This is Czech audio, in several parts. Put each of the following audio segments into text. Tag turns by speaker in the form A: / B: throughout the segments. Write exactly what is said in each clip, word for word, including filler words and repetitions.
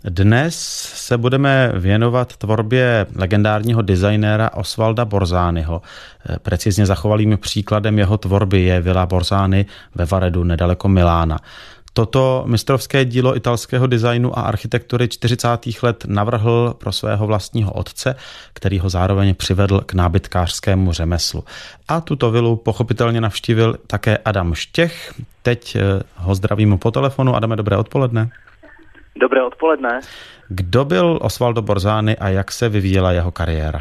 A: Dnes se budeme věnovat tvorbě legendárního designéra Osvalda Borzaniho. Precizně zachovalým příkladem jeho tvorby je Villa Borzani ve Varedu nedaleko Milána. Toto mistrovské dílo italského designu a architektury čtyřicátých let navrhl pro svého vlastního otce, který ho zároveň přivedl k nábytkářskému řemeslu. A tuto vilu pochopitelně navštívil také Adam Štěch. Teď ho zdravím po telefonu. Adame, dobré odpoledne.
B: Dobré odpoledne.
A: Kdo byl Osvaldo Borzani a jak se vyvíjela jeho kariéra?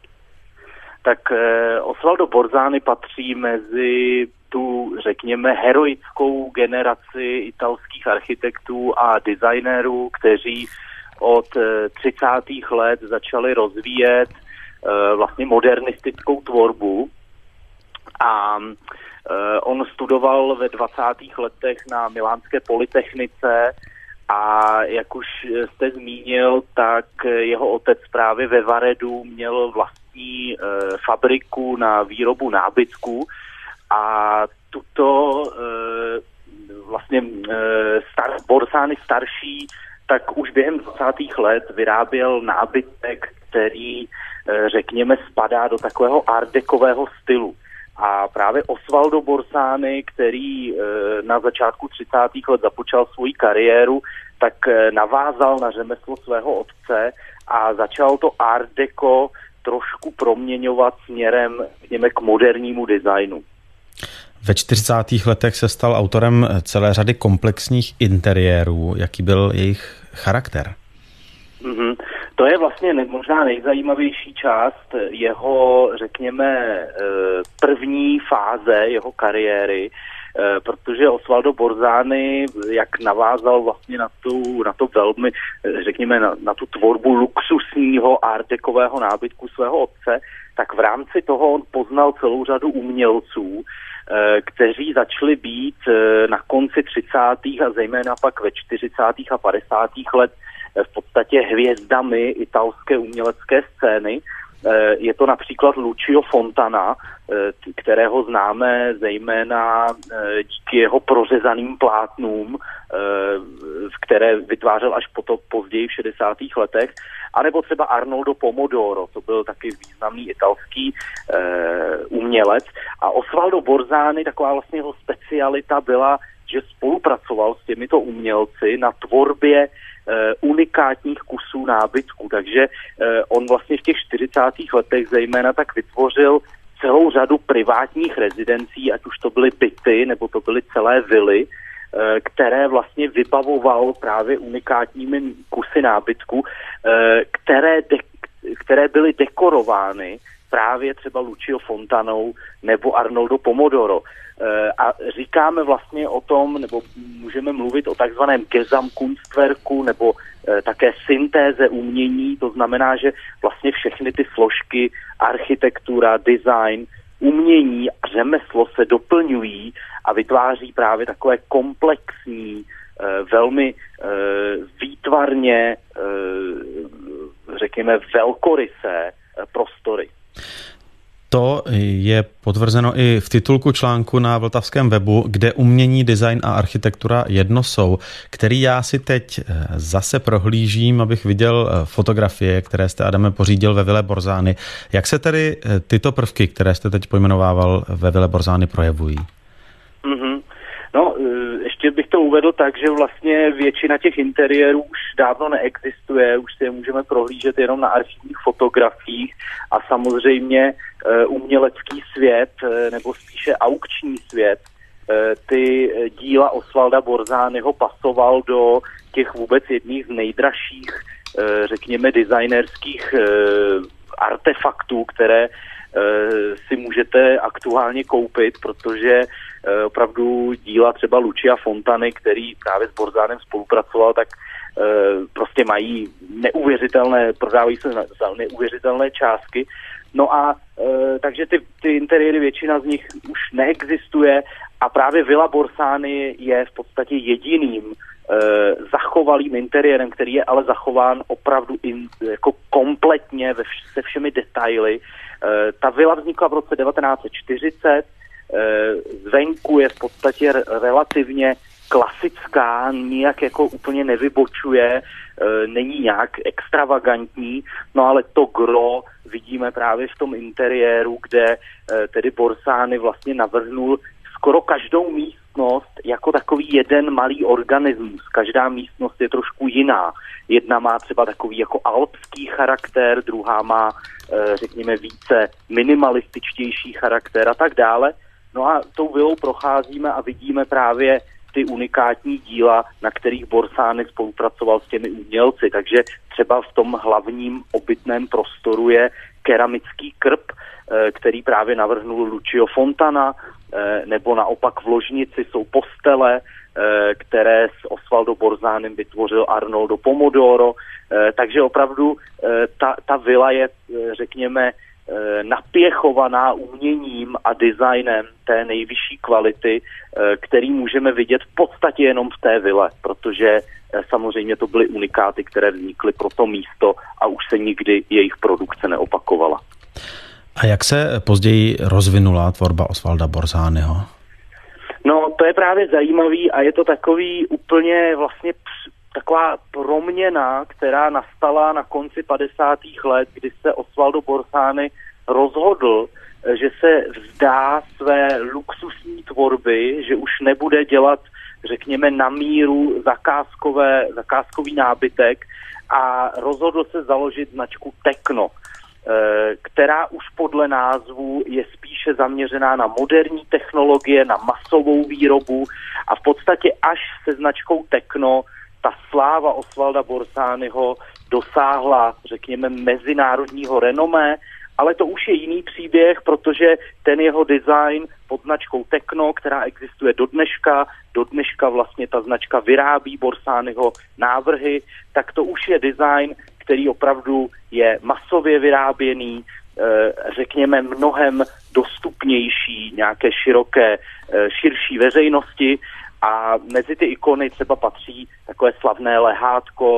B: Tak eh, Osvaldo Borzani patří mezi tu, řekněme, heroickou generaci italských architektů a designérů, kteří od třicátých let začali rozvíjet eh, vlastně modernistickou tvorbu. A eh, on studoval ve dvacátých letech na Milánské polytechnice. A jak už jste zmínil, tak jeho otec právě ve Varedu měl vlastní e, fabriku na výrobu nábytku a tuto e, vlastně e, star, Borzani starší tak už během dvacátých let vyráběl nábytek, který e, řekněme spadá do takového artdekového stylu. A právě Osvaldo Borzani, který na začátku třicátých let započal svoji kariéru, tak navázal na řemeslo svého otce a začal to art deco trošku proměňovat směrem, řekněme, k modernímu designu.
A: Ve čtyřicátých letech se stal autorem celé řady komplexních interiérů. Jaký byl jejich charakter?
B: Mm-hmm. To je vlastně možná nejzajímavější část jeho, řekněme, první fáze jeho kariéry, protože Osvaldo Borzani, jak navázal vlastně na tu, na to velmi, řekněme, na, na tu tvorbu luxusního artdekového nábytku svého otce, tak v rámci toho on poznal celou řadu umělců, kteří začali být na konci třicátých a zejména pak ve čtyřicátých a padesátých let v podstatě hvězdami italské umělecké scény. Je to například Lucio Fontana, kterého známe zejména díky jeho prořezaným plátnům, které vytvářel až potom později v šedesátých letech, anebo třeba Arnoldo Pomodoro, to byl taky významný italský umělec. A Osvaldo Borzani, taková vlastně jeho specialita byla, že spolupracoval s těmito umělci na tvorbě Uh, unikátních kusů nábytku. Takže uh, on vlastně v těch čtyřicátých letech zejména tak vytvořil celou řadu privátních rezidencí, ať už to byly byty, nebo to byly celé vily, uh, které vlastně vybavoval právě unikátními kusy nábytku, uh, které, de- které byly dekorovány právě třeba Lucio Fontanou nebo Arnoldo Pomodoro. A říkáme vlastně o tom, nebo můžeme mluvit o takzvaném Gesamtkunstwerku nebo také syntéze umění, to znamená, že vlastně všechny ty složky, architektura, design, umění a řemeslo se doplňují a vytváří právě takové komplexní, velmi výtvarně, řekněme, velkorysé prostory.
A: To je potvrzeno i v titulku článku na Vltavském webu, kde umění, design a architektura jedno jsou, který já si teď zase prohlížím, abych viděl fotografie, které jste, Adame, pořídil ve Ville Borzani. Jak se tedy tyto prvky, které jste teď pojmenovával, ve Ville Borzani projevují? Mm-hmm.
B: No, ještě bych to uvedl tak, že vlastně většina těch interiérů už dávno neexistuje, už si je můžeme prohlížet jenom na archivních fotografiích a samozřejmě umělecký svět, nebo spíše aukční svět, ty díla Osvalda Borzaniho pasoval do těch vůbec jedných z nejdražších, řekněme, designerských artefaktů, které si můžete aktuálně koupit, protože opravdu díla třeba Lucia Fontany, který právě s Borzanem spolupracoval, tak prostě mají neuvěřitelné, prodávají se za neuvěřitelné částky. No a takže ty, ty interiéry, většina z nich už neexistuje a právě Villa Borzani je v podstatě jediným zachovalým interiérem, který je ale zachován opravdu in, jako kompletně ve vš- se všemi detaily. Ta vila vznikla v roce devatenáct set čtyřicet, zvenku je v podstatě relativně klasická, nijak jako úplně nevybočuje, není nějak extravagantní, no ale to gro vidíme právě v tom interiéru, kde tedy Borsani vlastně navrhnul skoro každou místnost jako takový jeden malý organismus. Každá místnost je trošku jiná. Jedna má třeba takový jako alpský charakter, druhá má, řekněme, více minimalističtější charakter a tak dále. No a tou vilou procházíme a vidíme právě ty unikátní díla, na kterých Borsani spolupracoval s těmi umělci. Takže třeba v tom hlavním obytném prostoru je keramický krb, který právě navrhnul Lucio Fontana, nebo naopak v ložnici jsou postele, které s Osvaldo Borzanim vytvořil Arnoldo Pomodoro. Takže opravdu ta, ta vila je, řekněme, napěchovaná uměním a designem té nejvyšší kvality, který můžeme vidět v podstatě jenom v té vile, protože samozřejmě to byly unikáty, které vznikly pro to místo a už se nikdy jejich produkce neopakovala.
A: A jak se později rozvinula tvorba Osvalda Borzaniho?
B: No, to je právě zajímavý a je to takový úplně vlastně taková proměna, která nastala na konci padesátých let, kdy se Osvaldo Borzani rozhodl, že se vzdá své luxusní tvorby, že už nebude dělat, řekněme, na míru zakázkové, zakázkový nábytek a rozhodl se založit značku Tekno, která už podle názvu je spíše zaměřená na moderní technologie, na masovou výrobu a v podstatě až se značkou Tekno ta sláva Osvalda Borzaniho dosáhla, řekněme, mezinárodního renomé, ale to už je jiný příběh, protože ten jeho design pod značkou Tekno, která existuje do dneška, do dneška vlastně ta značka vyrábí Borzaniho návrhy, tak to už je design, který opravdu je masově vyráběný, řekněme mnohem dostupnější nějaké široké, širší veřejnosti. A mezi ty ikony třeba patří takové slavné lehátko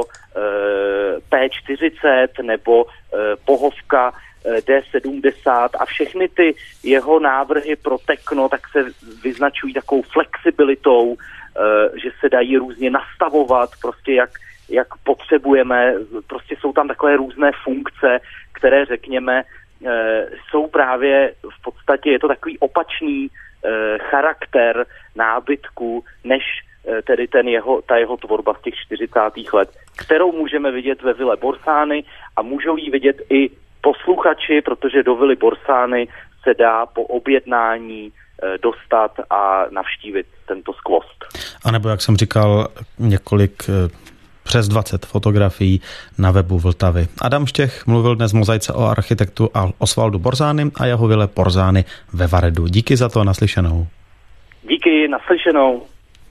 B: P čtyřicet nebo pohovka D sedmdesát a všechny ty jeho návrhy pro Tekno tak se vyznačují takovou flexibilitou, že se dají různě nastavovat, prostě jak, jak potřebujeme, prostě jsou tam takové různé funkce, které řekněme jsou právě v podstatě, je to takový opačný charakter nábytku, než tedy ten jeho, ta jeho tvorba z těch čtyřicátých let, kterou můžeme vidět ve vile Borsani a můžou ji vidět i posluchači, protože do vily Borsani se dá po objednání dostat a navštívit tento skvost.
A: A nebo, jak jsem říkal, několik přes dvacet fotografií na webu Vltavy. Adam Štěch mluvil dnes v Mozaice o architektu a Osvaldu Borzanim a jeho vile Borzani ve Varedu. Díky za to, naslyšenou.
B: Díky, naslyšenou.